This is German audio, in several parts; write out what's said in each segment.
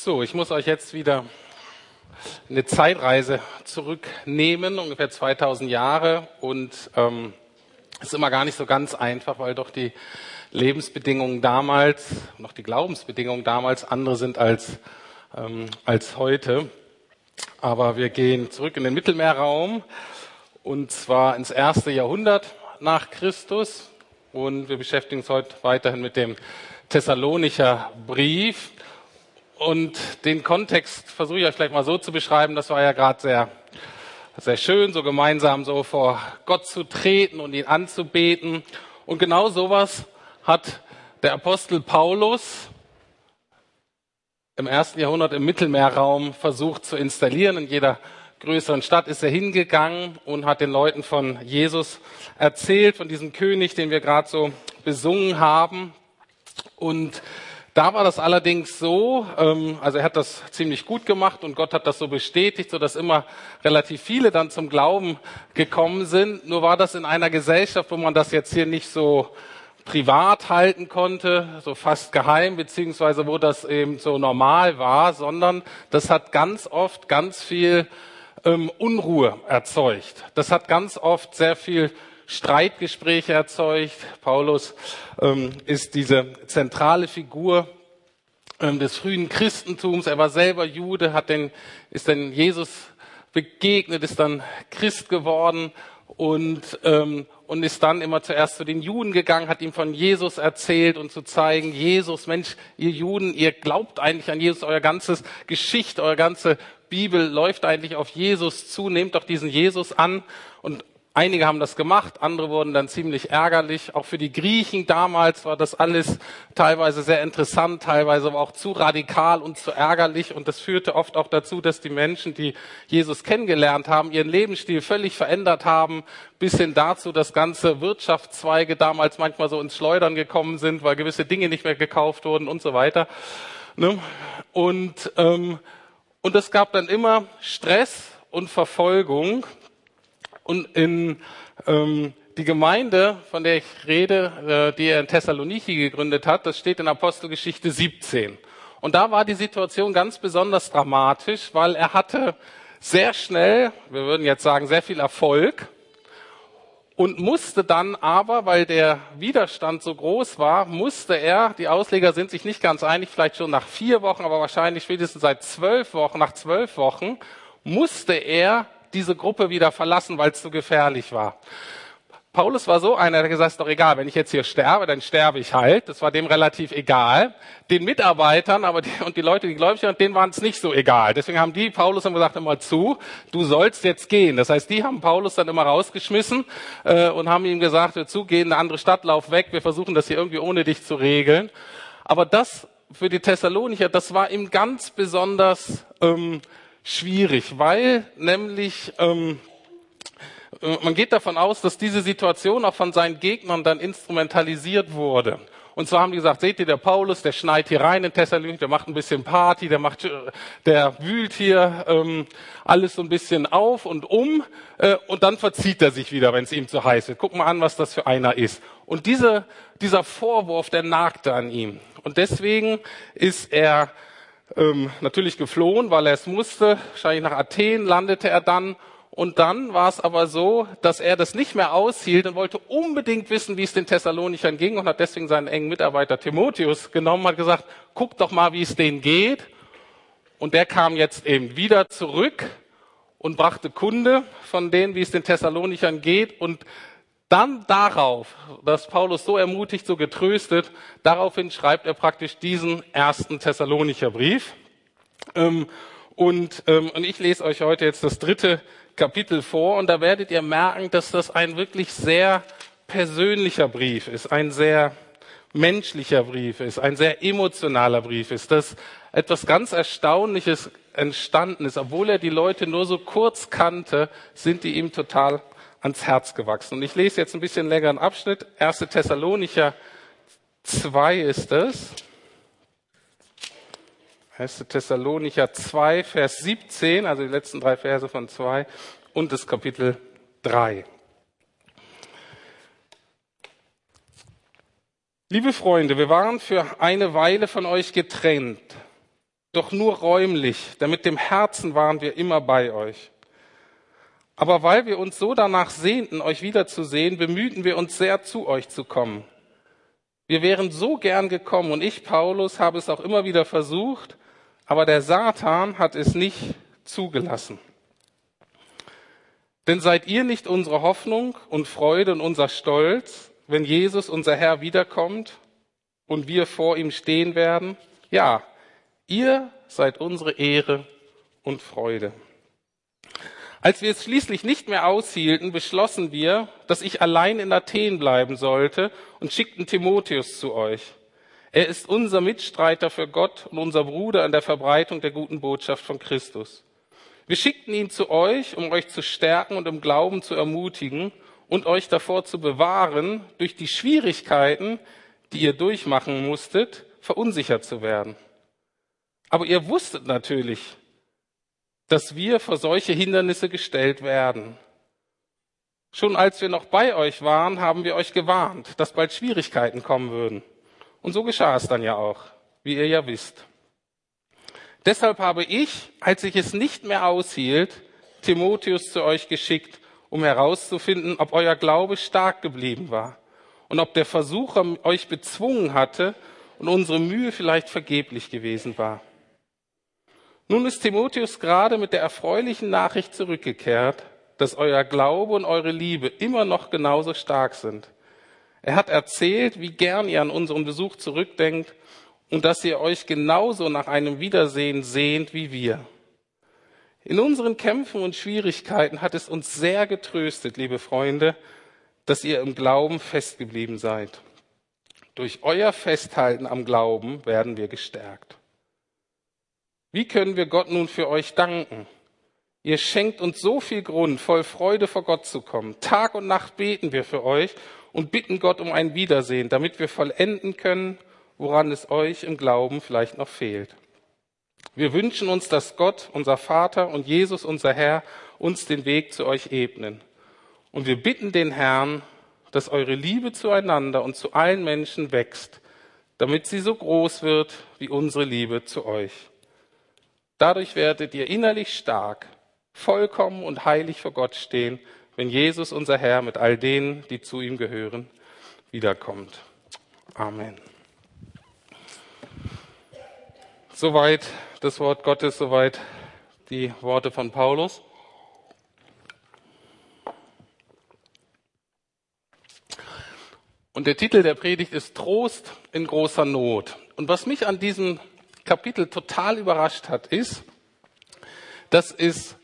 So, ich muss euch jetzt wieder eine Zeitreise zurücknehmen, ungefähr 2000 Jahre. Und ist immer gar nicht so ganz einfach, weil doch die Lebensbedingungen damals, noch die Glaubensbedingungen damals andere sind als heute. Aber wir gehen zurück in den Mittelmeerraum und zwar ins 1. Jahrhundert nach Christus. Und wir beschäftigen uns heute weiterhin mit dem Thessalonicher Brief. Und den Kontext versuche ich euch vielleicht mal so zu beschreiben. Das war ja gerade sehr, sehr schön, so gemeinsam so vor Gott zu treten und ihn anzubeten. Und genau sowas hat der Apostel Paulus im 1. Jahrhundert im Mittelmeerraum versucht zu installieren. In jeder größeren Stadt ist er hingegangen und hat den Leuten von Jesus erzählt, von diesem König, den wir gerade so besungen haben. Und da war das allerdings so, also er hat das ziemlich gut gemacht und Gott hat das so bestätigt, sodass immer relativ viele dann zum Glauben gekommen sind. Nur war das in einer Gesellschaft, wo man das jetzt hier nicht so privat halten konnte, so fast geheim, beziehungsweise wo das eben so normal war, sondern das hat ganz oft ganz viel Unruhe erzeugt. Das hat ganz oft sehr viel Streitgespräche erzeugt. Paulus ist diese zentrale Figur des frühen Christentums. Er war selber Jude, ist dann Jesus begegnet, ist dann Christ geworden und ist dann immer zuerst zu den Juden gegangen, hat ihm von Jesus erzählt und zu zeigen, Jesus, Mensch, ihr Juden, ihr glaubt eigentlich an Jesus, euer ganzes Geschichte, eure ganze Bibel läuft eigentlich auf Jesus zu, nehmt doch diesen Jesus an. Und einige haben das gemacht, andere wurden dann ziemlich ärgerlich. Auch für die Griechen damals war das alles teilweise sehr interessant, teilweise aber auch zu radikal und zu ärgerlich. Und das führte oft auch dazu, dass die Menschen, die Jesus kennengelernt haben, ihren Lebensstil völlig verändert haben, bis hin dazu, dass ganze Wirtschaftszweige damals manchmal so ins Schleudern gekommen sind, weil gewisse Dinge nicht mehr gekauft wurden und so weiter. Und es gab dann immer Stress und Verfolgung. Und die Gemeinde, von der ich rede, die er in Thessaloniki gegründet hat, das steht in Apostelgeschichte 17. Und da war die Situation ganz besonders dramatisch, weil er hatte sehr schnell, wir würden jetzt sagen, sehr viel Erfolg und musste dann aber, weil der Widerstand so groß war, die Ausleger sind sich nicht ganz einig, vielleicht schon nach 4 Wochen, aber wahrscheinlich spätestens nach 12 Wochen, musste er diese Gruppe wieder verlassen, weil es zu gefährlich war. Paulus war so einer, der gesagt hat, ist doch egal, wenn ich jetzt hier sterbe, dann sterbe ich halt. Das war dem relativ egal. Den Mitarbeitern und die Leute, die gläubig waren, denen waren es nicht so egal. Deswegen haben die Paulus dann gesagt, immer zu, du sollst jetzt gehen. Das heißt, die haben Paulus dann immer rausgeschmissen und haben ihm gesagt, hör zu, geh in eine andere Stadt, lauf weg, wir versuchen das hier irgendwie ohne dich zu regeln. Aber das für die Thessalonicher, das war ihm ganz besonders schwierig, weil nämlich man geht davon aus, dass diese Situation auch von seinen Gegnern dann instrumentalisiert wurde. Und zwar haben die gesagt, seht ihr, der Paulus, der schneit hier rein in Thessaloniki, der macht ein bisschen Party, der wühlt hier alles so ein bisschen auf und und dann verzieht er sich wieder, wenn es ihm zu heiß wird. Guck mal an, was das für einer ist. Und dieser Vorwurf, der nagte an ihm. Und deswegen ist er natürlich geflohen, weil er es musste. Wahrscheinlich nach Athen landete er dann. Und dann war es aber so, dass er das nicht mehr aushielt und wollte unbedingt wissen, wie es den Thessalonichern ging und hat deswegen seinen engen Mitarbeiter Timotheus genommen, hat gesagt, guck doch mal, wie es denen geht. Und der kam jetzt eben wieder zurück und brachte Kunde von denen, wie es den Thessalonichern geht. Und dann darauf, dass Paulus so ermutigt, so getröstet, daraufhin schreibt er praktisch diesen 1. Thessalonicher Brief. Und ich lese euch heute jetzt das 3. Kapitel vor und da werdet ihr merken, dass das ein wirklich sehr persönlicher Brief ist, ein sehr menschlicher Brief ist, ein sehr emotionaler Brief ist, dass etwas ganz Erstaunliches entstanden ist. Obwohl er die Leute nur so kurz kannte, sind die ihm total ans Herz gewachsen. Und ich lese jetzt ein bisschen längeren Abschnitt. 1. Thessalonicher 2 ist es. 1. Thessalonicher 2, Vers 17, also die letzten 3 Verse von 2 und das Kapitel 3. Liebe Freunde, wir waren für eine Weile von euch getrennt. doch nur räumlich, denn mit dem Herzen waren wir immer bei euch. Aber weil wir uns so danach sehnten, euch wiederzusehen, bemühten wir uns sehr, zu euch zu kommen. Wir wären so gern gekommen und ich, Paulus, habe es auch immer wieder versucht, aber der Satan hat es nicht zugelassen. Denn seid ihr nicht unsere Hoffnung und Freude und unser Stolz, wenn Jesus, unser Herr, wiederkommt und wir vor ihm stehen werden? Ja, ihr seid unsere Ehre und Freude. Als wir es schließlich nicht mehr aushielten, beschlossen wir, dass ich allein in Athen bleiben sollte und schickten Timotheus zu euch. Er ist unser Mitstreiter für Gott und unser Bruder an der Verbreitung der guten Botschaft von Christus. Wir schickten ihn zu euch, um euch zu stärken und im Glauben zu ermutigen und euch davor zu bewahren, durch die Schwierigkeiten, die ihr durchmachen musstet, verunsichert zu werden. Aber ihr wusstet natürlich, dass wir vor solche Hindernisse gestellt werden. Schon als wir noch bei euch waren, haben wir euch gewarnt, dass bald Schwierigkeiten kommen würden. Und so geschah es dann ja auch, wie ihr ja wisst. Deshalb habe ich, als ich es nicht mehr aushielt, Timotheus zu euch geschickt, um herauszufinden, ob euer Glaube stark geblieben war und ob der Versucher euch bezwungen hatte und unsere Mühe vielleicht vergeblich gewesen war. Nun ist Timotheus gerade mit der erfreulichen Nachricht zurückgekehrt, dass euer Glaube und eure Liebe immer noch genauso stark sind. Er hat erzählt, wie gern ihr an unseren Besuch zurückdenkt und dass ihr euch genauso nach einem Wiedersehen sehnt wie wir. In unseren Kämpfen und Schwierigkeiten hat es uns sehr getröstet, liebe Freunde, dass ihr im Glauben festgeblieben seid. Durch euer Festhalten am Glauben werden wir gestärkt. Wie können wir Gott nun für euch danken? Ihr schenkt uns so viel Grund, voll Freude vor Gott zu kommen. Tag und Nacht beten wir für euch und bitten Gott um ein Wiedersehen, damit wir vollenden können, woran es euch im Glauben vielleicht noch fehlt. Wir wünschen uns, dass Gott, unser Vater und Jesus, unser Herr, uns den Weg zu euch ebnen. Und wir bitten den Herrn, dass eure Liebe zueinander und zu allen Menschen wächst, damit sie so groß wird wie unsere Liebe zu euch. Dadurch werdet ihr innerlich stark, vollkommen und heilig vor Gott stehen, wenn Jesus, unser Herr, mit all denen, die zu ihm gehören, wiederkommt. Amen. Soweit das Wort Gottes, soweit die Worte von Paulus. Und der Titel der Predigt ist Trost in großer Not. Und was mich an diesem Kapitel total überrascht hat, ist, das ist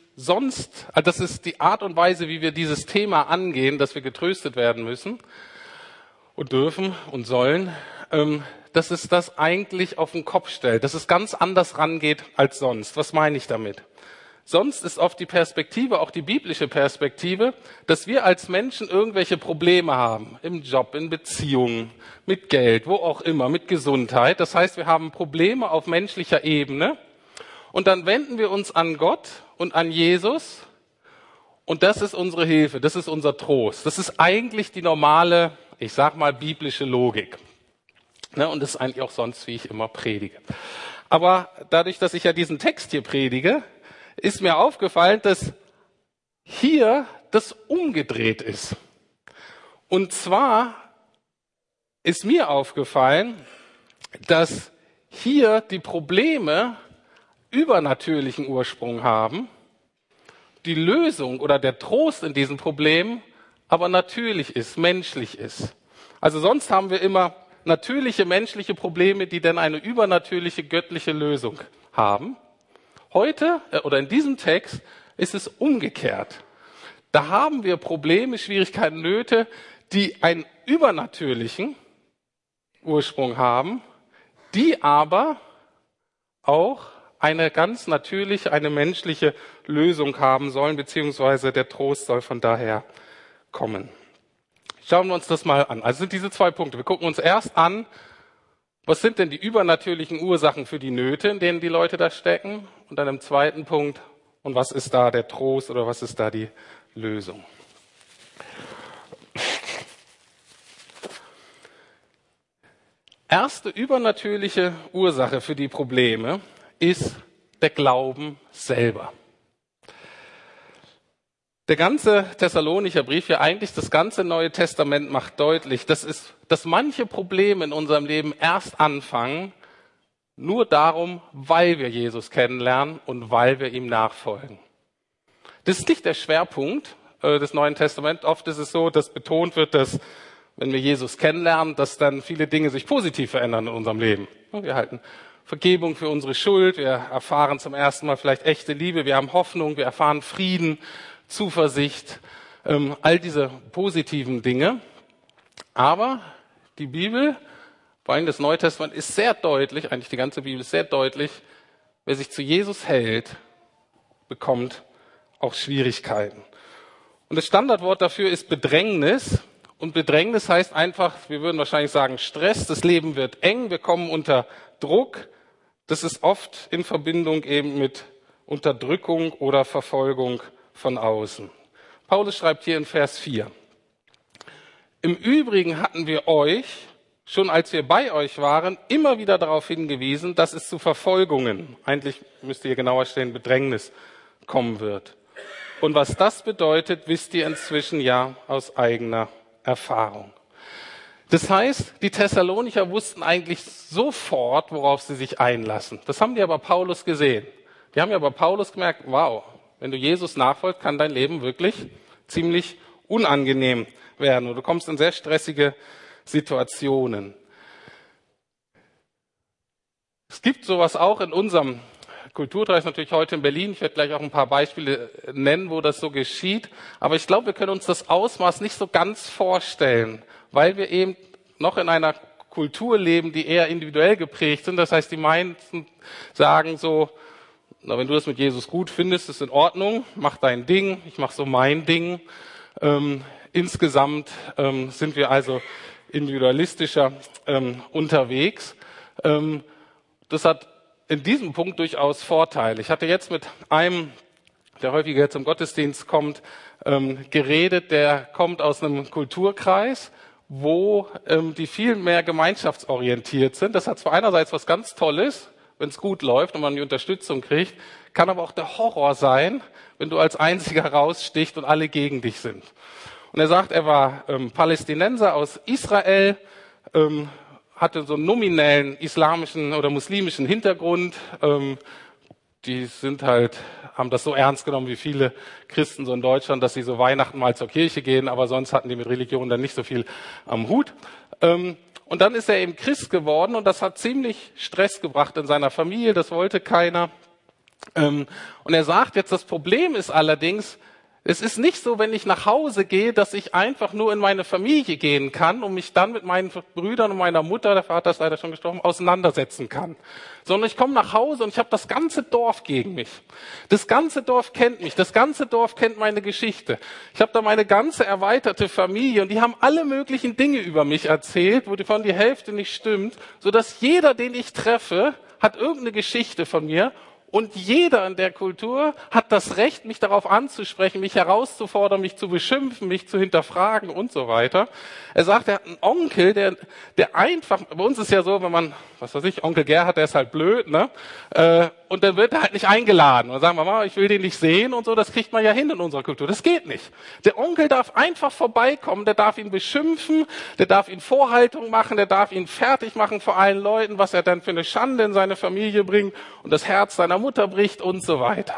die Art und Weise, wie wir dieses Thema angehen, dass wir getröstet werden müssen und dürfen und sollen, dass es das eigentlich auf den Kopf stellt, dass es ganz anders rangeht als sonst. Was meine ich damit? Sonst ist oft die Perspektive, auch die biblische Perspektive, dass wir als Menschen irgendwelche Probleme haben, im Job, in Beziehungen, mit Geld, wo auch immer, mit Gesundheit. Das heißt, wir haben Probleme auf menschlicher Ebene und dann wenden wir uns an Gott und an Jesus und das ist unsere Hilfe, das ist unser Trost. Das ist eigentlich die normale, ich sag mal, biblische Logik. Und das ist eigentlich auch sonst, wie ich immer predige. Aber dadurch, dass ich ja diesen Text hier predige, ist mir aufgefallen, dass hier das umgedreht ist. Und zwar ist mir aufgefallen, dass hier die Probleme übernatürlichen Ursprung haben, die Lösung oder der Trost in diesen Problemen aber natürlich ist, menschlich ist. Also sonst haben wir immer natürliche menschliche Probleme, die dann eine übernatürliche göttliche Lösung haben. Heute oder in diesem Text ist es umgekehrt. Da haben wir Probleme, Schwierigkeiten, Nöte, die einen übernatürlichen Ursprung haben, die aber auch eine ganz natürliche, eine menschliche Lösung haben sollen, beziehungsweise der Trost soll von daher kommen. Schauen wir uns das mal an. Also sind diese zwei Punkte. Wir gucken uns erst an, was sind denn die übernatürlichen Ursachen für die Nöte, in denen die Leute da stecken? Und dann im zweiten Punkt, und was ist da der Trost oder was ist da die Lösung? Erste übernatürliche Ursache für die Probleme ist der Glauben selber. Der ganze Thessalonicher Brief, ja eigentlich das ganze Neue Testament macht deutlich, dass manche Probleme in unserem Leben erst anfangen, nur darum, weil wir Jesus kennenlernen und weil wir ihm nachfolgen. Das ist nicht der Schwerpunkt des Neuen Testaments. Oft ist es so, dass betont wird, dass wenn wir Jesus kennenlernen, dass dann viele Dinge sich positiv verändern in unserem Leben. Wir erhalten Vergebung für unsere Schuld, wir erfahren zum ersten Mal vielleicht echte Liebe, wir haben Hoffnung, wir erfahren Frieden, Zuversicht, all diese positiven Dinge. Aber die Bibel, vor allem das Neue Testament, ist sehr deutlich, eigentlich die ganze Bibel ist sehr deutlich, wer sich zu Jesus hält, bekommt auch Schwierigkeiten. Und das Standardwort dafür ist Bedrängnis. Und Bedrängnis heißt einfach, wir würden wahrscheinlich sagen Stress, das Leben wird eng, wir kommen unter Druck. Das ist oft in Verbindung eben mit Unterdrückung oder Verfolgung von außen. Paulus schreibt hier in Vers 4. Im Übrigen hatten wir euch, schon als wir bei euch waren, immer wieder darauf hingewiesen, dass es zu Verfolgungen, eigentlich müsst ihr genauer stehen, Bedrängnis kommen wird. Und was das bedeutet, wisst ihr inzwischen ja aus eigener Erfahrung. Das heißt, die Thessalonicher wussten eigentlich sofort, worauf sie sich einlassen. Das haben die aber Paulus gesehen. Die haben ja bei Paulus gemerkt, wow, wenn du Jesus nachfolgst, kann dein Leben wirklich ziemlich unangenehm werden und du kommst in sehr stressige Situationen. Es gibt sowas auch in unserem Kulturkreis, natürlich heute in Berlin. Ich werde gleich auch ein paar Beispiele nennen, wo das so geschieht. Aber ich glaube, wir können uns das Ausmaß nicht so ganz vorstellen, weil wir eben noch in einer Kultur leben, die eher individuell geprägt sind. Das heißt, die meisten sagen so, na, wenn du das mit Jesus gut findest, ist in Ordnung, mach dein Ding, ich mach so mein Ding. Insgesamt sind wir also individualistischer unterwegs. Das hat in diesem Punkt durchaus Vorteile. Ich hatte jetzt mit einem, der häufiger zum Gottesdienst kommt, geredet, der kommt aus einem Kulturkreis, wo die viel mehr gemeinschaftsorientiert sind. Das hat zwar einerseits was ganz Tolles, wenn es gut läuft und man die Unterstützung kriegt, kann aber auch der Horror sein, wenn du als Einziger rausstichst und alle gegen dich sind. Und er sagt, er war Palästinenser aus Israel, hatte so einen nominellen islamischen oder muslimischen Hintergrund. Die sind halt, haben das so ernst genommen wie viele Christen so in Deutschland, dass sie so Weihnachten mal zur Kirche gehen, aber sonst hatten die mit Religion dann nicht so viel am Hut. Und dann ist er eben Christ geworden und das hat ziemlich Stress gebracht in seiner Familie, das wollte keiner. Und er sagt jetzt, das Problem ist allerdings, es ist nicht so, wenn ich nach Hause gehe, dass ich einfach nur in meine Familie gehen kann und mich dann mit meinen Brüdern und meiner Mutter, der Vater ist leider schon gestorben, auseinandersetzen kann. Sondern ich komme nach Hause und ich habe das ganze Dorf gegen mich. Das ganze Dorf kennt mich, das ganze Dorf kennt meine Geschichte. Ich habe da meine ganze erweiterte Familie und die haben alle möglichen Dinge über mich erzählt, wovon die Hälfte nicht stimmt, sodass jeder, den ich treffe, hat irgendeine Geschichte von mir. Und jeder in der Kultur hat das Recht, mich darauf anzusprechen, mich herauszufordern, mich zu beschimpfen, mich zu hinterfragen und so weiter. Er sagt, er hat einen Onkel, der einfach, bei uns ist ja so, wenn man, was weiß ich, Onkel Gerhard, der ist halt blöd, ne? Und dann wird er halt nicht eingeladen. Und dann sagen wir mal, ich will den nicht sehen und so, das kriegt man ja hin in unserer Kultur. Das geht nicht. Der Onkel darf einfach vorbeikommen, der darf ihn beschimpfen, der darf ihn Vorhaltung machen, der darf ihn fertig machen vor allen Leuten, was er dann für eine Schande in seine Familie bringt und das Herz seiner Mutter bricht und so weiter.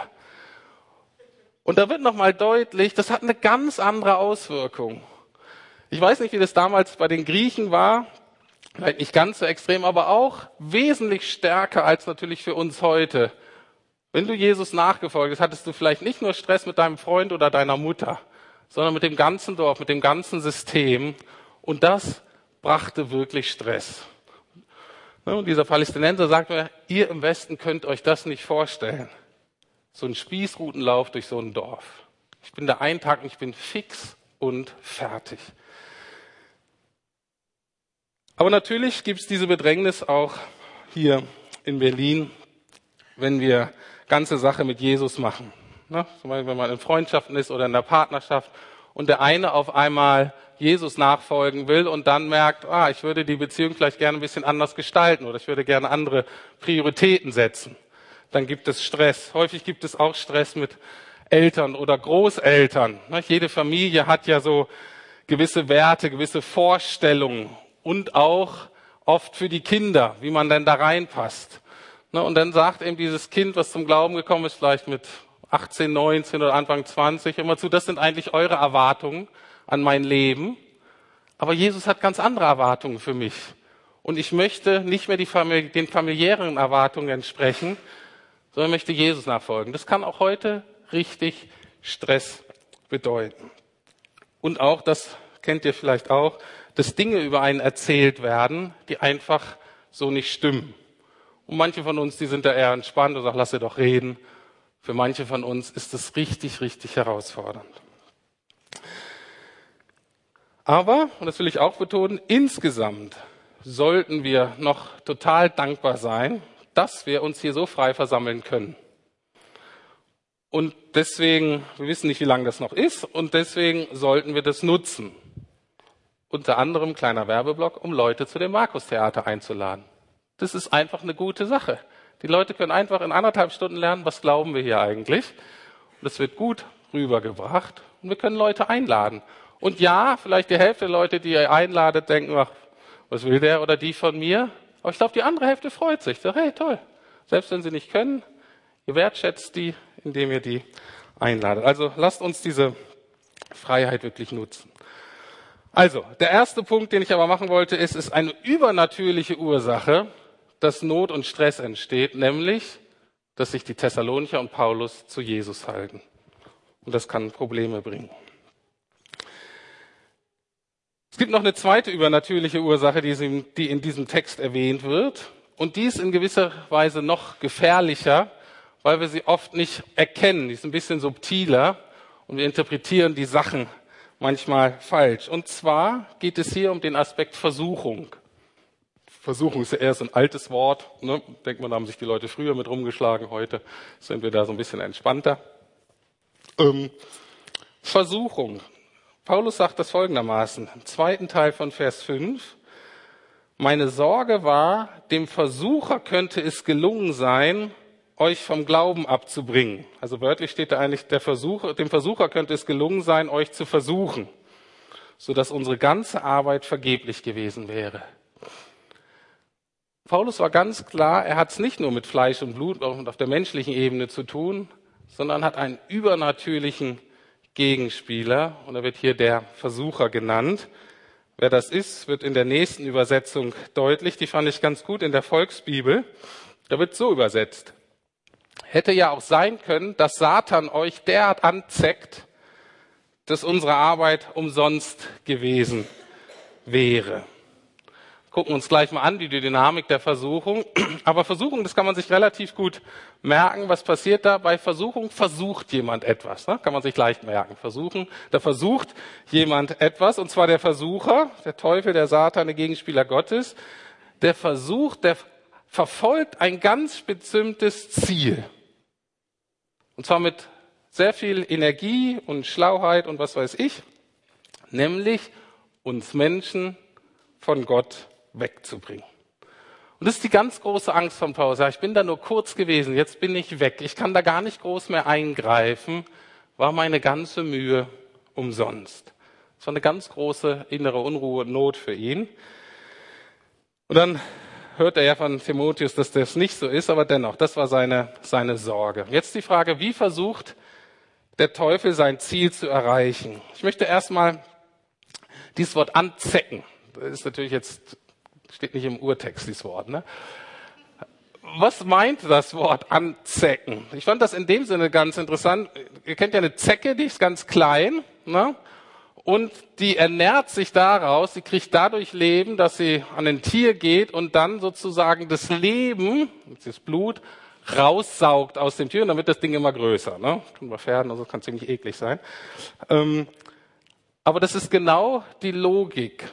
Und da wird nochmal deutlich, das hat eine ganz andere Auswirkung. Ich weiß nicht, wie das damals bei den Griechen war, vielleicht nicht ganz so extrem, aber auch wesentlich stärker als natürlich für uns heute. Wenn du Jesus nachgefolgt hast, hattest du vielleicht nicht nur Stress mit deinem Freund oder deiner Mutter, sondern mit dem ganzen Dorf, mit dem ganzen System. Und das brachte wirklich Stress. Und dieser Palästinenser sagt mir, ihr im Westen könnt euch das nicht vorstellen. So ein Spießrutenlauf durch so ein Dorf. Ich bin da einen Tag und ich bin fix und fertig. Aber natürlich gibt es diese Bedrängnis auch hier in Berlin, wenn wir ganze Sache mit Jesus machen. Ne? Zum Beispiel, wenn man in Freundschaften ist oder in der Partnerschaft und der eine auf einmal Jesus nachfolgen will und dann merkt, ich würde die Beziehung vielleicht gerne ein bisschen anders gestalten oder ich würde gerne andere Prioritäten setzen. dann gibt es Stress. Häufig gibt es auch Stress mit Eltern oder Großeltern. Jede Familie hat ja so gewisse Werte, gewisse Vorstellungen und auch oft für die Kinder, wie man denn da reinpasst. Und dann sagt eben dieses Kind, was zum Glauben gekommen ist, vielleicht mit 18, 19 oder Anfang 20, immer zu, das sind eigentlich eure Erwartungen an mein Leben. Aber Jesus hat ganz andere Erwartungen für mich. Und ich möchte nicht mehr den familiären Erwartungen entsprechen, sondern möchte Jesus nachfolgen. Das kann auch heute richtig Stress bedeuten. Und auch, das kennt ihr vielleicht auch, dass Dinge über einen erzählt werden, die einfach so nicht stimmen. Und manche von uns, die sind da eher entspannt und sagen, lass sie doch reden. Für manche von uns ist das richtig, richtig herausfordernd. Aber, und das will ich auch betonen, insgesamt sollten wir noch total dankbar sein, dass wir uns hier so frei versammeln können. Und deswegen, wir wissen nicht, wie lange das noch ist, und deswegen sollten wir das nutzen. Unter anderem, kleiner Werbeblock, um Leute zu dem Markus-Theater einzuladen. Das ist einfach eine gute Sache. Die Leute können einfach in 1,5 Stunden lernen, was glauben wir hier eigentlich. Und es wird gut rübergebracht und wir können Leute einladen. Und ja, vielleicht die Hälfte der Leute, die ihr einladet, denken, ach, was will der oder die von mir? Aber ich glaube, die andere Hälfte freut sich. Sagt, hey, toll. Selbst wenn sie nicht können, ihr wertschätzt die, indem ihr die einladet. Also lasst uns diese Freiheit wirklich nutzen. Also, der erste Punkt, den ich aber machen wollte, ist eine übernatürliche Ursache, dass Not und Stress entsteht, nämlich, dass sich die Thessalonicher und Paulus zu Jesus halten. Und das kann Probleme bringen. Es gibt noch eine zweite übernatürliche Ursache, die in diesem Text erwähnt wird. Und die ist in gewisser Weise noch gefährlicher, weil wir sie oft nicht erkennen. Die ist ein bisschen subtiler und wir interpretieren die Sachen manchmal falsch. Und zwar geht es hier um den Aspekt Versuchung. Versuchung ist ja eher so ein altes Wort. Ne? Denkt man, da haben sich die Leute früher mit rumgeschlagen. Heute sind wir da so ein bisschen entspannter. Versuchung. Paulus sagt das folgendermaßen, im 2. Teil von Vers 5. Meine Sorge war, dem Versucher könnte es gelungen sein, euch vom Glauben abzubringen. Also wörtlich steht da eigentlich, dem Versucher könnte es gelungen sein, euch zu versuchen, sodass unsere ganze Arbeit vergeblich gewesen wäre. Paulus war ganz klar, er hat es nicht nur mit Fleisch und Blut und auf der menschlichen Ebene zu tun, sondern hat einen übernatürlichen Gegenspieler und er wird hier der Versucher genannt. Wer das ist, wird in der nächsten Übersetzung deutlich. Die fand ich ganz gut in der Volksbibel. Da wird so übersetzt. Hätte ja auch sein können, dass Satan euch derart anzeckt, dass unsere Arbeit umsonst gewesen wäre. Gucken uns gleich mal an, die Dynamik der Versuchung. Aber Versuchung, das kann man sich relativ gut merken. Was passiert da? Bei Versuchung versucht jemand etwas. Ne? Kann man sich leicht merken. Versuchen, da versucht jemand etwas. Und zwar der Versucher, der Teufel, der Satan, der Gegenspieler Gottes. Der verfolgt ein ganz bestimmtes Ziel. Und zwar mit sehr viel Energie und Schlauheit und was weiß ich. Nämlich uns Menschen von Gott wegzubringen. Und das ist die ganz große Angst von Paulus. Ja, ich bin da nur kurz gewesen, jetzt bin ich weg. Ich kann da gar nicht groß mehr eingreifen. War meine ganze Mühe umsonst. Das war eine ganz große innere Unruhe und Not für ihn. Und dann hört er ja von Timotheus, dass das nicht so ist, aber dennoch, das war seine Sorge. Jetzt die Frage, wie versucht der Teufel sein Ziel zu erreichen? Ich möchte erstmal dieses Wort anzecken. Das ist natürlich jetzt, steht nicht im Urtext, dieses Wort, ne? Was meint das Wort anzecken? Ich fand das in dem Sinne ganz interessant. Ihr kennt ja eine Zecke, die ist ganz klein, ne? Und die ernährt sich daraus, sie kriegt dadurch Leben, dass sie an ein Tier geht und dann sozusagen das Leben, das Blut, raussaugt aus dem Tier und dann wird das Ding immer größer. Ne? Bei Pferden, also kann ziemlich eklig sein. Aber das ist genau die Logik.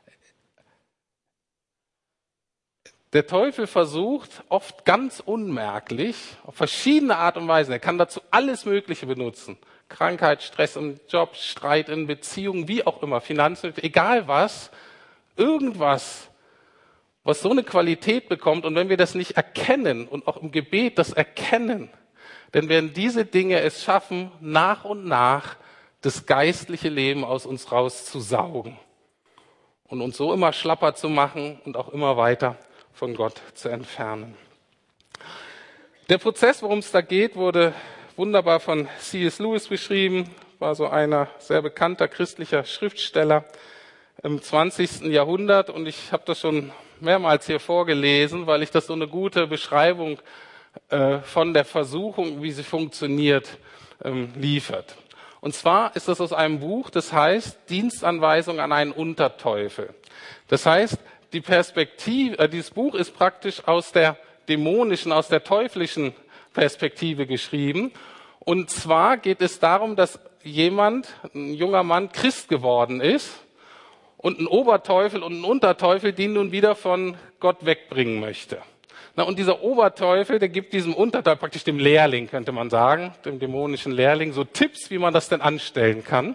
Der Teufel versucht oft ganz unmerklich, auf verschiedene Art und Weisen, er kann dazu alles Mögliche benutzen. Krankheit, Stress im Job, Streit in Beziehungen, wie auch immer, Finanzen, egal was, irgendwas, was so eine Qualität bekommt. Und wenn wir das nicht erkennen und auch im Gebet das erkennen, dann werden diese Dinge es schaffen, nach und nach das geistliche Leben aus uns rauszusaugen und uns so immer schlapper zu machen und auch immer weiter von Gott zu entfernen. Der Prozess, worum es da geht, wurde wunderbar von C.S. Lewis beschrieben, war so einer sehr bekannter christlicher Schriftsteller im 20. Jahrhundert, und ich habe das schon mehrmals hier vorgelesen, weil ich das so eine gute Beschreibung von der Versuchung, wie sie funktioniert, liefert. Und zwar ist das aus einem Buch, das heißt Dienstanweisung an einen Unterteufel. Das heißt, die Perspektive, dieses Buch ist praktisch aus der dämonischen, aus der teuflischen Perspektive geschrieben. Und zwar geht es darum, dass jemand, ein junger Mann, Christ geworden ist und ein Oberteufel und ein Unterteufel, den nun wieder von Gott wegbringen möchte. Na, und dieser Oberteufel, der gibt diesem Unterteufel, praktisch dem Lehrling, könnte man sagen, dem dämonischen Lehrling, so Tipps, wie man das denn anstellen kann.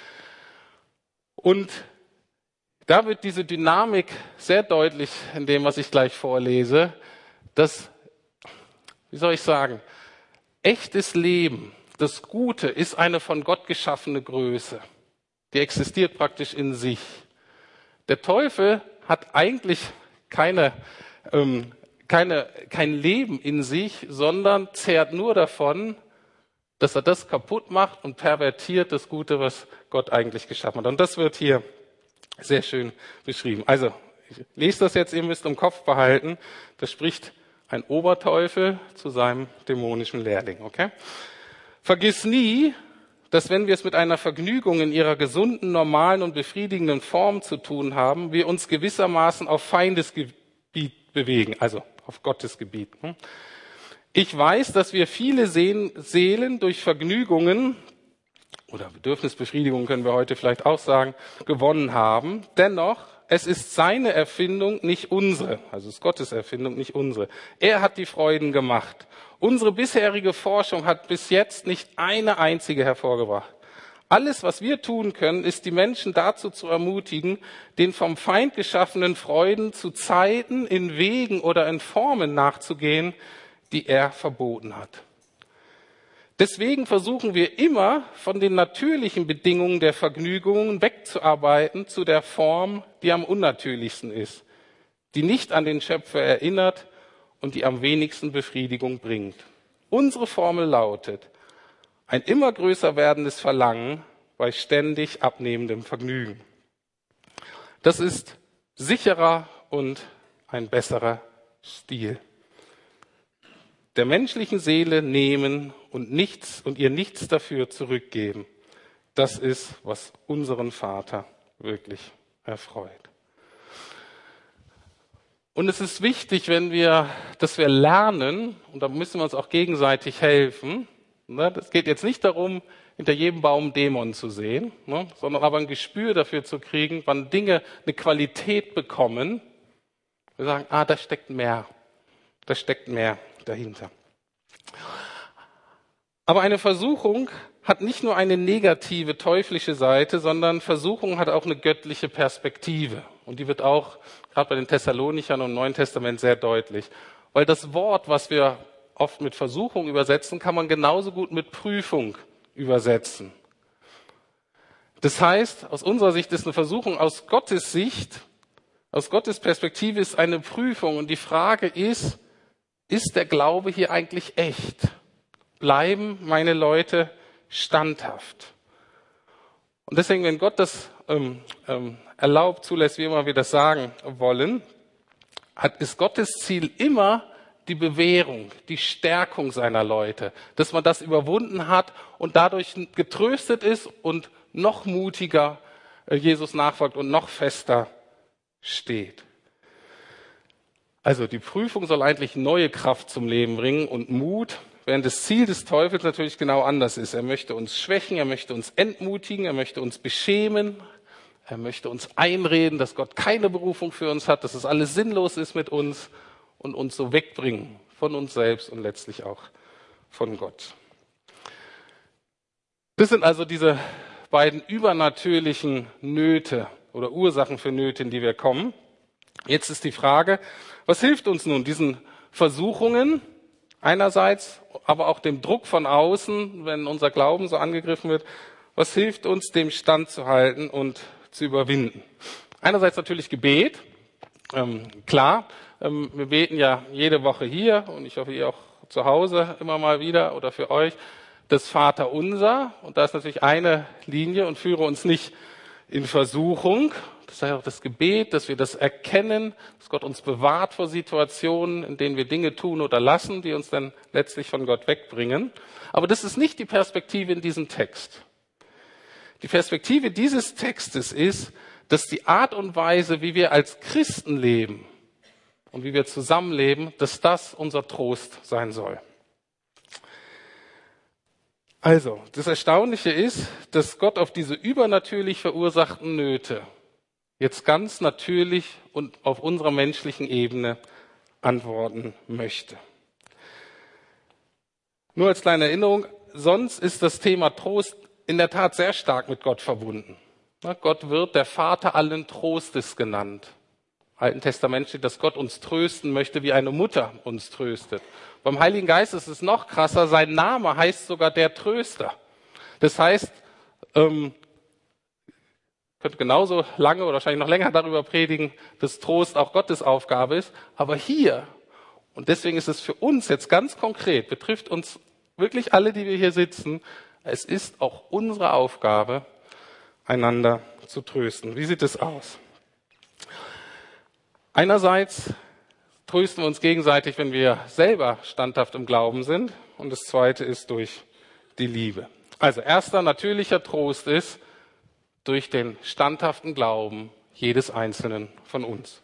Und da wird diese Dynamik sehr deutlich in dem, was ich gleich vorlese, dass, wie soll ich sagen, echtes Leben, das Gute, ist eine von Gott geschaffene Größe. Die existiert praktisch in sich. Der Teufel hat eigentlich kein Leben in sich, sondern zehrt nur davon, dass er das kaputt macht und pervertiert das Gute, was Gott eigentlich geschaffen hat. Und das wird hier sehr schön beschrieben. Also, ich lese das jetzt, ihr müsst im Kopf behalten, da spricht ein Oberteufel zu seinem dämonischen Lehrling, okay? Vergiss nie, dass wenn wir es mit einer Vergnügung in ihrer gesunden, normalen und befriedigenden Form zu tun haben, wir uns gewissermaßen auf Feindesgebiet bewegen, also auf Gottes Gebiet. Ich weiß, dass wir viele Seelen durch Vergnügungen oder Bedürfnisbefriedigung können wir heute vielleicht auch sagen, gewonnen haben. Dennoch, es ist seine Erfindung, nicht unsere. Also es ist Gottes Erfindung, nicht unsere. Er hat die Freuden gemacht. Unsere bisherige Forschung hat bis jetzt nicht eine einzige hervorgebracht. Alles, was wir tun können, ist, die Menschen dazu zu ermutigen, den vom Feind geschaffenen Freuden zu Zeiten, in Wegen oder in Formen nachzugehen, die er verboten hat. Deswegen versuchen wir immer, von den natürlichen Bedingungen der Vergnügungen wegzuarbeiten zu der Form, die am unnatürlichsten ist, die nicht an den Schöpfer erinnert und die am wenigsten Befriedigung bringt. Unsere Formel lautet: ein immer größer werdendes Verlangen bei ständig abnehmendem Vergnügen. Das ist sicherer und ein besserer Stil. Der menschlichen Seele nehmen und ihr nichts dafür zurückgeben. Das ist, was unseren Vater wirklich erfreut. Und es ist wichtig, dass wir lernen, und da müssen wir uns auch gegenseitig helfen. Es geht jetzt nicht darum, hinter jedem Baum einen Dämon zu sehen, sondern aber ein Gespür dafür zu kriegen, wann Dinge eine Qualität bekommen. Wir sagen, da steckt mehr dahinter. Aber eine Versuchung hat nicht nur eine negative, teuflische Seite, sondern Versuchung hat auch eine göttliche Perspektive. Und die wird auch gerade bei den Thessalonichern und im Neuen Testament sehr deutlich. Weil das Wort, was wir oft mit Versuchung übersetzen, kann man genauso gut mit Prüfung übersetzen. Das heißt, aus unserer Sicht ist eine Versuchung, aus Gottes Sicht, aus Gottes Perspektive ist eine Prüfung. Und die Frage ist der Glaube hier eigentlich echt? Bleiben meine Leute standhaft? Und deswegen, wenn Gott das erlaubt, zulässt, wie immer wir das sagen wollen, ist Gottes Ziel immer die Bewährung, die Stärkung seiner Leute, dass man das überwunden hat und dadurch getröstet ist und noch mutiger Jesus nachfolgt und noch fester steht. Also die Prüfung soll eigentlich neue Kraft zum Leben bringen und Mut, während das Ziel des Teufels natürlich genau anders ist. Er möchte uns schwächen, er möchte uns entmutigen, er möchte uns beschämen, er möchte uns einreden, dass Gott keine Berufung für uns hat, dass es alles sinnlos ist mit uns und uns so wegbringen von uns selbst und letztlich auch von Gott. Das sind also diese beiden übernatürlichen Nöte oder Ursachen für Nöte, in die wir kommen. Jetzt ist die Frage, was hilft uns nun diesen Versuchungen einerseits, aber auch dem Druck von außen, wenn unser Glauben so angegriffen wird, was hilft uns, dem standzuhalten und zu überwinden? Einerseits natürlich Gebet, klar, wir beten ja jede Woche hier und ich hoffe, ihr auch zu Hause immer mal wieder oder für euch, das Vaterunser. Und da ist natürlich eine Linie und führe uns nicht in Versuchung. Das ist auch das Gebet, dass wir das erkennen, dass Gott uns bewahrt vor Situationen, in denen wir Dinge tun oder lassen, die uns dann letztlich von Gott wegbringen. Aber das ist nicht die Perspektive in diesem Text. Die Perspektive dieses Textes ist, dass die Art und Weise, wie wir als Christen leben und wie wir zusammenleben, dass das unser Trost sein soll. Also, das Erstaunliche ist, dass Gott auf diese übernatürlich verursachten Nöte jetzt ganz natürlich und auf unserer menschlichen Ebene antworten möchte. Nur als kleine Erinnerung, sonst ist das Thema Trost in der Tat sehr stark mit Gott verbunden. Gott wird der Vater allen Trostes genannt. Im Alten Testament steht, dass Gott uns trösten möchte, wie eine Mutter uns tröstet. Beim Heiligen Geist ist es noch krasser, sein Name heißt sogar der Tröster. Das heißt, könnte genauso lange oder wahrscheinlich noch länger darüber predigen, dass Trost auch Gottes Aufgabe ist. Aber hier, und deswegen ist es für uns jetzt ganz konkret, betrifft uns wirklich alle, die wir hier sitzen, es ist auch unsere Aufgabe, einander zu trösten. Wie sieht es aus? Einerseits trösten wir uns gegenseitig, wenn wir selber standhaft im Glauben sind. Und das Zweite ist durch die Liebe. Also erster natürlicher Trost ist durch den standhaften Glauben jedes Einzelnen von uns.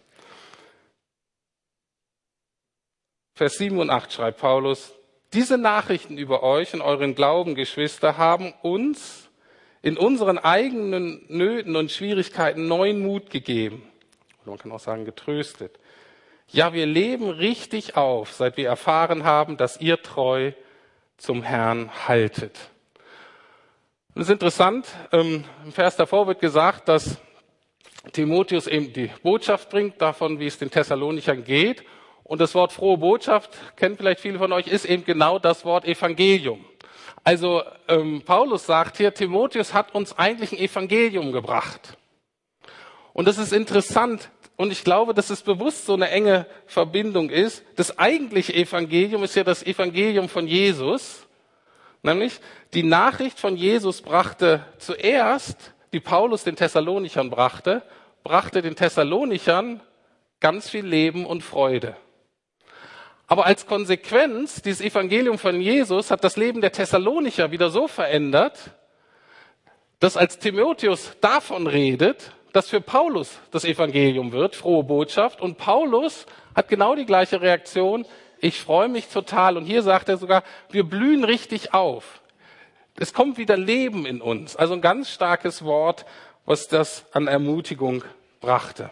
Vers 7 und 8 schreibt Paulus, diese Nachrichten über euch und euren Glauben, Geschwister, haben uns in unseren eigenen Nöten und Schwierigkeiten neuen Mut gegeben. Man kann auch sagen, getröstet. Ja, wir leben richtig auf, seit wir erfahren haben, dass ihr treu zum Herrn haltet. Und es ist interessant, im Vers davor wird gesagt, dass Timotheus eben die Botschaft bringt, davon, wie es den Thessalonichern geht. Und das Wort frohe Botschaft, kennen vielleicht viele von euch, ist eben genau das Wort Evangelium. Also Paulus sagt hier, Timotheus hat uns eigentlich ein Evangelium gebracht. Und das ist interessant und ich glaube, dass es bewusst so eine enge Verbindung ist. Das eigentliche Evangelium ist ja das Evangelium von Jesus. Nämlich die Nachricht von Jesus brachte zuerst, die Paulus den Thessalonichern brachte den Thessalonichern ganz viel Leben und Freude. Aber als Konsequenz, dieses Evangelium von Jesus hat das Leben der Thessalonicher wieder so verändert, dass als Timotheus davon redet, dass für Paulus das Evangelium wird, frohe Botschaft. Und Paulus hat genau die gleiche Reaktion. Ich freue mich total. Und hier sagt er sogar, wir blühen richtig auf. Es kommt wieder Leben in uns. Also ein ganz starkes Wort, was das an Ermutigung brachte.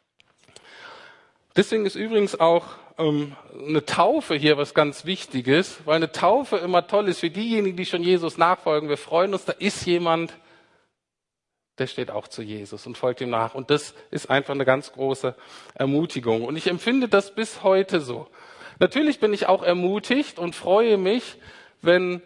Deswegen ist übrigens auch eine Taufe hier was ganz Wichtiges, weil eine Taufe immer toll ist für diejenigen, die schon Jesus nachfolgen. Wir freuen uns, da ist jemand, der steht auch zu Jesus und folgt ihm nach. Und das ist einfach eine ganz große Ermutigung. Und ich empfinde das bis heute so. Natürlich bin ich auch ermutigt und freue mich, wenn,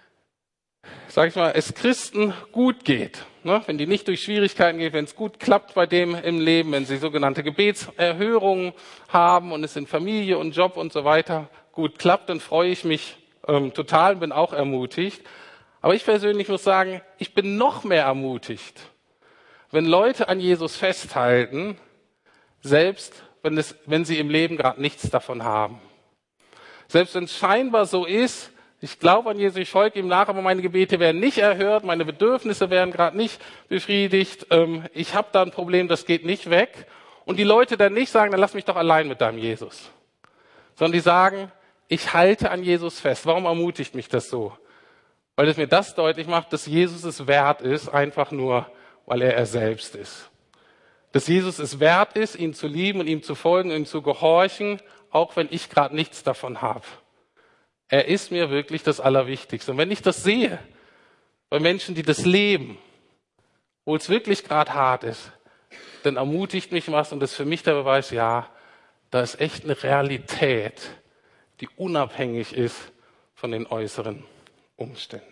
sag ich mal, es Christen gut geht. Ne? Wenn die nicht durch Schwierigkeiten gehen, wenn es gut klappt bei dem im Leben, wenn sie sogenannte Gebetserhörungen haben und es in Familie und Job und so weiter gut klappt, dann freue ich mich total und bin auch ermutigt. Aber ich persönlich muss sagen, ich bin noch mehr ermutigt, wenn Leute an Jesus festhalten, selbst wenn sie im Leben gerade nichts davon haben. Selbst wenn es scheinbar so ist, ich glaube an Jesus, ich folge ihm nach, aber meine Gebete werden nicht erhört, meine Bedürfnisse werden gerade nicht befriedigt, ich habe da ein Problem, das geht nicht weg. Und die Leute dann nicht sagen, dann lass mich doch allein mit deinem Jesus. Sondern die sagen, ich halte an Jesus fest. Warum ermutigt mich das so? Weil es mir das deutlich macht, dass Jesus es wert ist, einfach nur, weil er selbst ist. Dass Jesus es wert ist, ihn zu lieben und ihm zu folgen, ihm zu gehorchen, auch wenn ich gerade nichts davon habe. Er ist mir wirklich das Allerwichtigste. Und wenn ich das sehe, bei Menschen, die das leben, wo es wirklich gerade hart ist, dann ermutigt mich was und das ist für mich der Beweis, ja, da ist echt eine Realität, die unabhängig ist von den äußeren Umständen.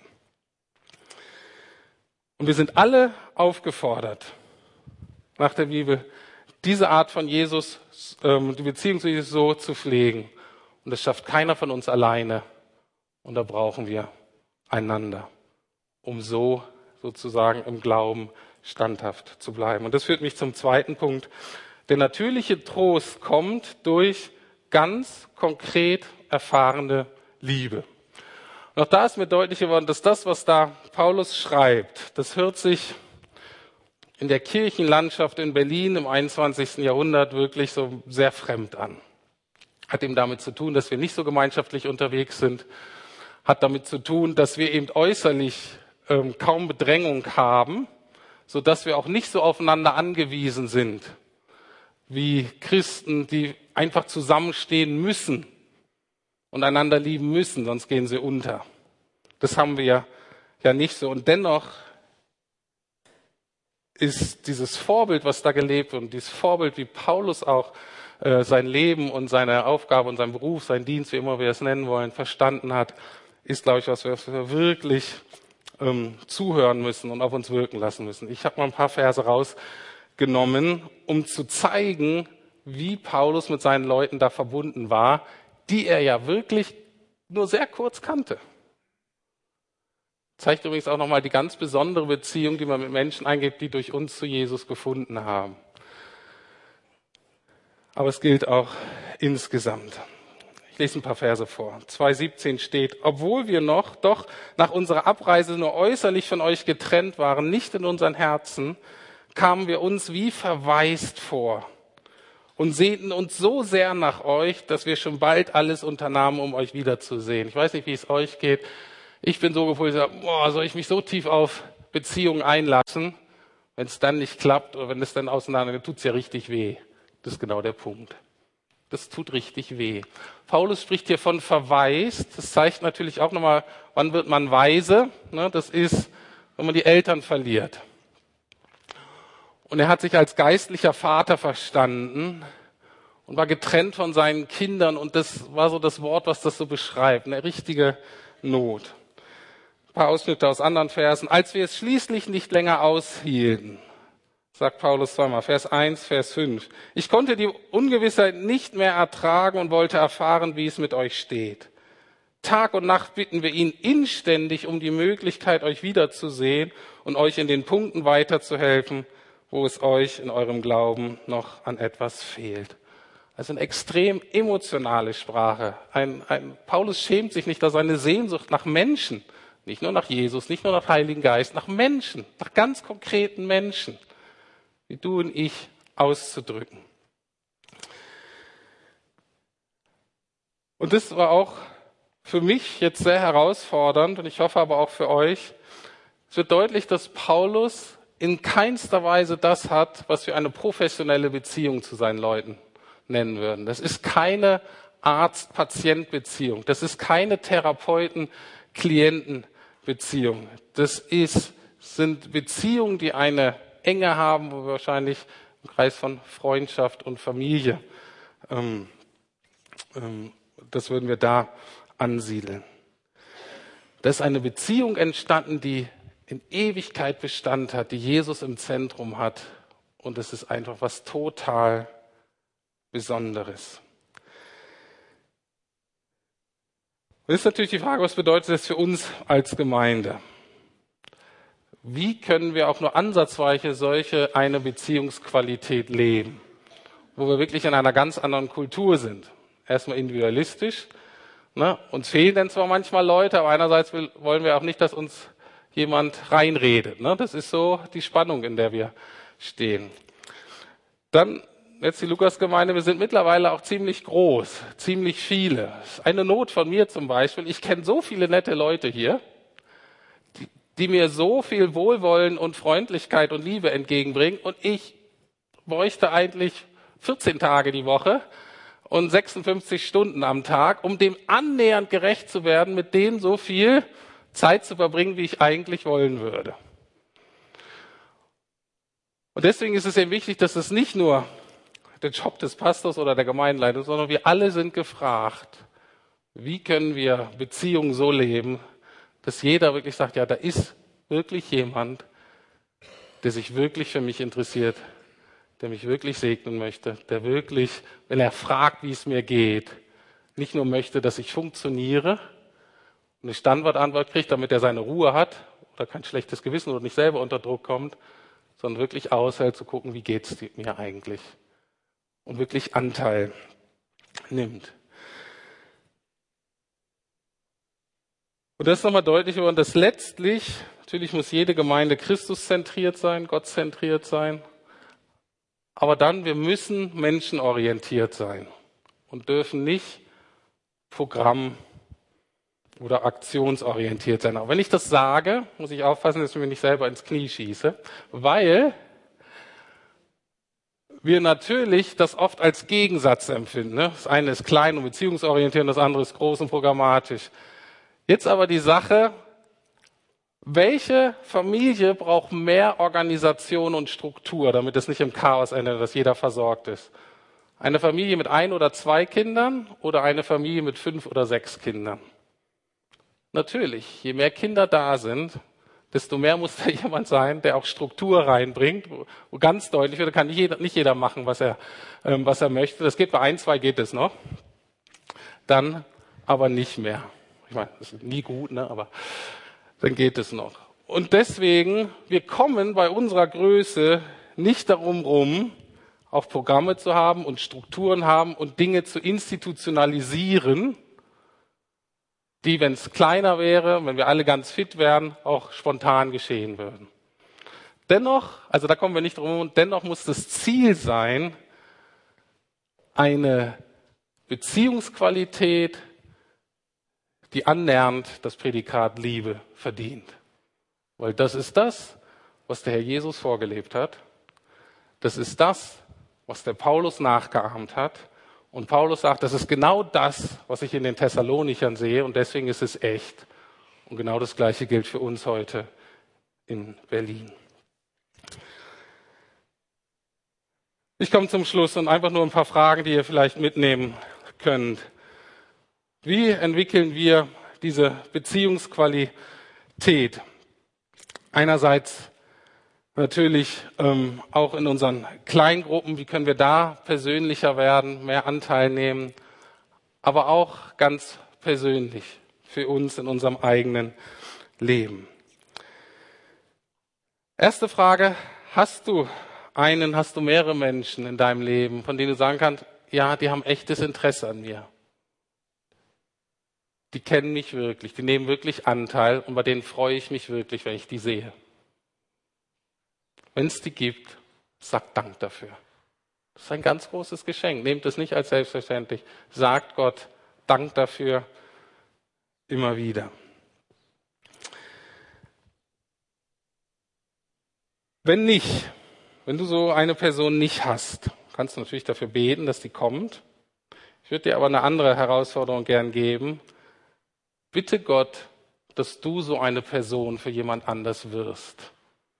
Und wir sind alle aufgefordert, nach der Bibel, diese Art von Jesus, die Beziehung zu Jesus so zu pflegen. Und das schafft keiner von uns alleine. Und da brauchen wir einander, um so sozusagen im Glauben standhaft zu bleiben. Und das führt mich zum zweiten Punkt. Der natürliche Trost kommt durch ganz konkret erfahrene Liebe. Und auch da ist mir deutlich geworden, dass das, was da Paulus schreibt, das hört sich in der Kirchenlandschaft in Berlin im 21. Jahrhundert wirklich so sehr fremd an. Hat eben damit zu tun, dass wir nicht so gemeinschaftlich unterwegs sind. Hat damit zu tun, dass wir eben äußerlich kaum Bedrängung haben, sodass wir auch nicht so aufeinander angewiesen sind wie Christen, die einfach zusammenstehen müssen und einander lieben müssen, sonst gehen sie unter. Das haben wir ja nicht so. Und dennoch ist dieses Vorbild, was da gelebt wird, und dieses Vorbild, wie Paulus auch sein Leben und seine Aufgabe und seinen Beruf, seinen Dienst, wie immer wir es nennen wollen, verstanden hat, ist, glaube ich, was wir wirklich zuhören müssen und auf uns wirken lassen müssen. Ich habe mal ein paar Verse rausgenommen, um zu zeigen, wie Paulus mit seinen Leuten da verbunden war, die er ja wirklich nur sehr kurz kannte. Zeigt übrigens auch nochmal die ganz besondere Beziehung, die man mit Menschen eingeht, die durch uns zu Jesus gefunden haben. Aber es gilt auch insgesamt. Ich lese ein paar Verse vor. 2,17 steht: Obwohl wir doch nach unserer Abreise nur äußerlich von euch getrennt waren, nicht in unseren Herzen, kamen wir uns wie verwaist vor und sehnten uns so sehr nach euch, dass wir schon bald alles unternahmen, um euch wiederzusehen. Ich weiß nicht, wie es euch geht. Ich bin so gefühlt, soll ich mich so tief auf Beziehungen einlassen? Wenn es dann nicht klappt oder wenn es dann auseinander geht, tut es ja richtig weh. Das ist genau der Punkt. Das tut richtig weh. Paulus spricht hier von verwaist. Das zeigt natürlich auch nochmal, wann wird man weise? Das ist, wenn man die Eltern verliert. Und er hat sich als geistlicher Vater verstanden und war getrennt von seinen Kindern. Und das war so das Wort, was das so beschreibt. Eine richtige Not. Ein paar Ausschnitte aus anderen Versen. Als wir es schließlich nicht länger aushielten, sagt Paulus zweimal, Vers 1, Vers 5. Ich konnte die Ungewissheit nicht mehr ertragen und wollte erfahren, wie es mit euch steht. Tag und Nacht bitten wir ihn inständig um die Möglichkeit, euch wiederzusehen und euch in den Punkten weiterzuhelfen, wo es euch in eurem Glauben noch an etwas fehlt. Also eine extrem emotionale Sprache. Paulus schämt sich nicht, dass seine Sehnsucht nach Menschen, nicht nur nach Jesus, nicht nur nach Heiligen Geist, nach Menschen, nach ganz konkreten Menschen, wie du und ich, auszudrücken. Und das war auch für mich jetzt sehr herausfordernd und ich hoffe aber auch für euch. Es wird deutlich, dass Paulus in keinster Weise das hat, was wir eine professionelle Beziehung zu seinen Leuten nennen würden. Das ist keine Arzt-Patient-Beziehung. Das ist keine Therapeuten-Klienten-Beziehung. Das sind Beziehungen, die eine Enge haben, wo wir wahrscheinlich im Kreis von Freundschaft und Familie, das würden wir da ansiedeln. Da ist eine Beziehung entstanden, die in Ewigkeit Bestand hat, die Jesus im Zentrum hat. Und es ist einfach was total Besonderes. Und jetzt ist natürlich die Frage, was bedeutet das für uns als Gemeinde? Wie können wir auch nur ansatzweise solche eine Beziehungsqualität leben, wo wir wirklich in einer ganz anderen Kultur sind? Erstmal individualistisch. Uns fehlen dann zwar manchmal Leute, aber einerseits wollen wir auch nicht, dass uns jemand reinredet. Das ist so die Spannung, in der wir stehen. Dann jetzt die Lukasgemeinde, wir sind mittlerweile auch ziemlich groß, ziemlich viele. Das ist eine Not von mir zum Beispiel. Ich kenne so viele nette Leute hier, die mir so viel Wohlwollen und Freundlichkeit und Liebe entgegenbringen. Und ich bräuchte eigentlich 14 Tage die Woche und 56 Stunden am Tag, um dem annähernd gerecht zu werden, mit denen so viel Zeit zu verbringen, wie ich eigentlich wollen würde. Und deswegen ist es eben wichtig, dass es nicht nur der Job des Pastors oder der Gemeindeleitung, sondern wir alle sind gefragt, wie können wir Beziehungen so leben, dass jeder wirklich sagt, ja, da ist wirklich jemand, der sich wirklich für mich interessiert, der mich wirklich segnen möchte, der wirklich, wenn er fragt, wie es mir geht, nicht nur möchte, dass ich funktioniere und eine Standardantwort kriege, damit er seine Ruhe hat oder kein schlechtes Gewissen oder nicht selber unter Druck kommt, sondern wirklich aushält zu gucken, wie geht es mir eigentlich und wirklich Anteil nimmt. Und das ist nochmal deutlich geworden, dass letztlich, natürlich muss jede Gemeinde Christuszentriert sein, gottzentriert sein, aber dann, wir müssen menschenorientiert sein und dürfen nicht programm- oder aktionsorientiert sein. Auch wenn ich das sage, muss ich aufpassen, dass ich mir nicht selber ins Knie schieße, weil wir natürlich das oft als Gegensatz empfinden. Das eine ist klein und beziehungsorientiert und das andere ist groß und programmatisch. Jetzt aber die Sache, welche Familie braucht mehr Organisation und Struktur, damit es nicht im Chaos endet, dass jeder versorgt ist? Eine Familie mit 1 oder 2 Kindern oder eine Familie mit 5 oder 6 Kindern? Natürlich, je mehr Kinder da sind, desto mehr muss da jemand sein, der auch Struktur reinbringt, wo ganz deutlich wird, da kann nicht jeder machen, was er möchte. Das geht bei 1, 2 geht es noch, dann aber nicht mehr. Ich meine, das ist nie gut, ne? Aber dann geht es noch. Und deswegen, wir kommen bei unserer Größe nicht darum rum, auch Programme zu haben und Strukturen haben und Dinge zu institutionalisieren, die, wenn es kleiner wäre, wenn wir alle ganz fit wären, auch spontan geschehen würden. Dennoch, also da kommen wir nicht drum herum, dennoch muss das Ziel sein, eine Beziehungsqualität, die annähernd das Prädikat Liebe verdient. Weil das ist das, was der Herr Jesus vorgelebt hat. Das ist das, was der Paulus nachgeahmt hat. Und Paulus sagt, das ist genau das, was ich in den Thessalonichern sehe und deswegen ist es echt. Und genau das Gleiche gilt für uns heute in Berlin. Ich komme zum Schluss und einfach nur ein paar Fragen, die ihr vielleicht mitnehmen könnt. Wie entwickeln wir diese Beziehungsqualität? Einerseits natürlich auch in unseren Kleingruppen, wie können wir da persönlicher werden, mehr Anteil nehmen, aber auch ganz persönlich für uns in unserem eigenen Leben. Erste Frage, hast du mehrere Menschen in deinem Leben, von denen du sagen kannst, ja, die haben echtes Interesse an mir. Die kennen mich wirklich, die nehmen wirklich Anteil und bei denen freue ich mich wirklich, wenn ich die sehe. Wenn es die gibt, sagt Dank dafür. Das ist ein ganz großes Geschenk. Nehmt es nicht als selbstverständlich. Sagt Gott Dank dafür immer wieder. Wenn du so eine Person nicht hast, kannst du natürlich dafür beten, dass die kommt. Ich würde dir aber eine andere Herausforderung gern geben. Bitte Gott, dass du so eine Person für jemand anders wirst.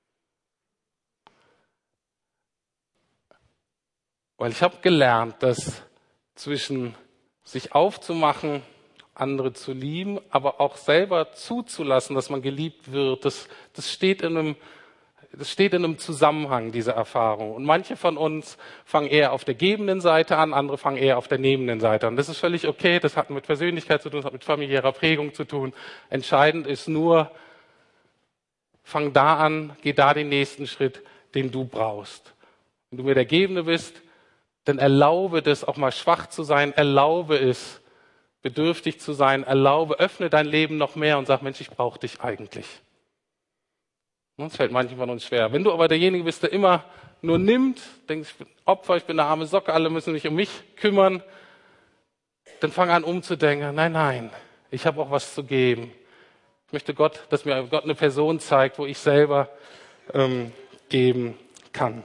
Weil ich habe gelernt, dass zwischen sich aufzumachen, andere zu lieben, aber auch selber zuzulassen, dass man geliebt wird, das steht in einem Zusammenhang, diese Erfahrung. Und manche von uns fangen eher auf der gebenden Seite an, andere fangen eher auf der nehmenden Seite an. Das ist völlig okay, das hat mit Persönlichkeit zu tun, das hat mit familiärer Prägung zu tun. Entscheidend ist nur, fang da an, geh da den nächsten Schritt, den du brauchst. Wenn du mir der Gebende bist, dann erlaube das, auch mal schwach zu sein, erlaube es, bedürftig zu sein, öffne dein Leben noch mehr und sag, Mensch, ich brauche dich eigentlich. Das fällt manchen von uns schwer. Wenn du aber derjenige bist, der immer nur nimmt, denkst, ich bin Opfer, ich bin eine arme Socke, alle müssen sich um mich kümmern, dann fang an umzudenken, nein, ich habe auch was zu geben. Ich möchte dass mir Gott eine Person zeigt, wo ich selber geben kann.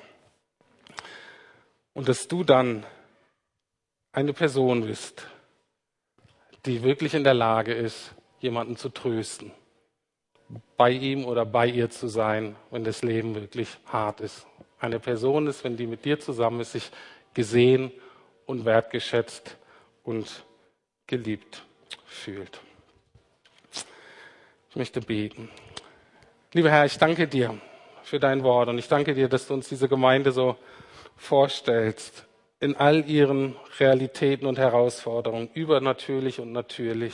Und dass du dann eine Person bist, die wirklich in der Lage ist, jemanden zu trösten, bei ihm oder bei ihr zu sein, wenn das Leben wirklich hart ist. eine Person ist, wenn die mit dir zusammen ist, sich gesehen und wertgeschätzt und geliebt fühlt. Ich möchte beten. Lieber Herr, ich danke dir für dein Wort und ich danke dir, dass du uns diese Gemeinde so vorstellst, in all ihren Realitäten und Herausforderungen, übernatürlich und natürlich.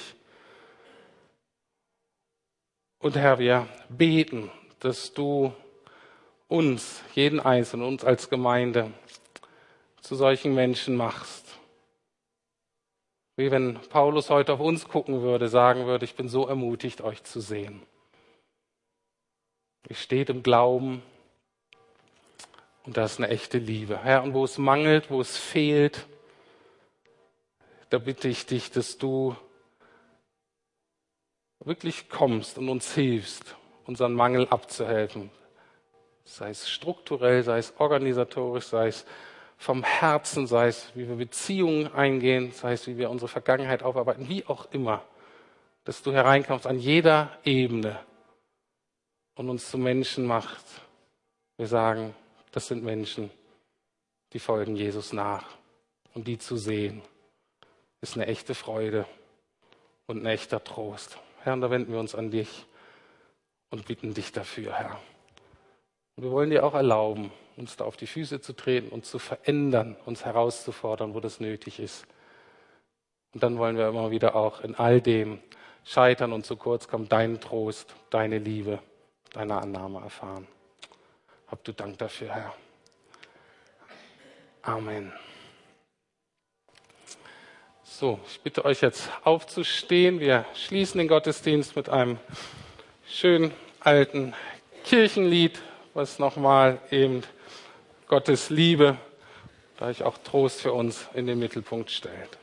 Und Herr, wir beten, dass du uns, jeden Einzelnen, uns als Gemeinde, zu solchen Menschen machst. Wie wenn Paulus heute auf uns gucken würde, sagen würde, ich bin so ermutigt, euch zu sehen. Ihr steht im Glauben und da ist eine echte Liebe. Herr, und wo es mangelt, wo es fehlt, da bitte ich dich, dass du wirklich kommst und uns hilfst, unseren Mangel abzuhelfen. Sei es strukturell, sei es organisatorisch, sei es vom Herzen, sei es, wie wir Beziehungen eingehen, sei es, wie wir unsere Vergangenheit aufarbeiten, wie auch immer, dass du hereinkommst an jeder Ebene und uns zu Menschen macht. Wir sagen, das sind Menschen, die folgen Jesus nach. Und die zu sehen, ist eine echte Freude und ein echter Trost. Herr, und da wenden wir uns an dich und bitten dich dafür, Herr. Und wir wollen dir auch erlauben, uns da auf die Füße zu treten und zu verändern, uns herauszufordern, wo das nötig ist. Und dann wollen wir immer wieder auch in all dem scheitern und zu kurz kommen, deinen Trost, deine Liebe, deine Annahme erfahren. Hab du Dank dafür, Herr. Amen. So, ich bitte euch jetzt aufzustehen. Wir schließen den Gottesdienst mit einem schönen alten Kirchenlied, was nochmal eben Gottes Liebe, da ich auch Trost für uns in den Mittelpunkt stellt.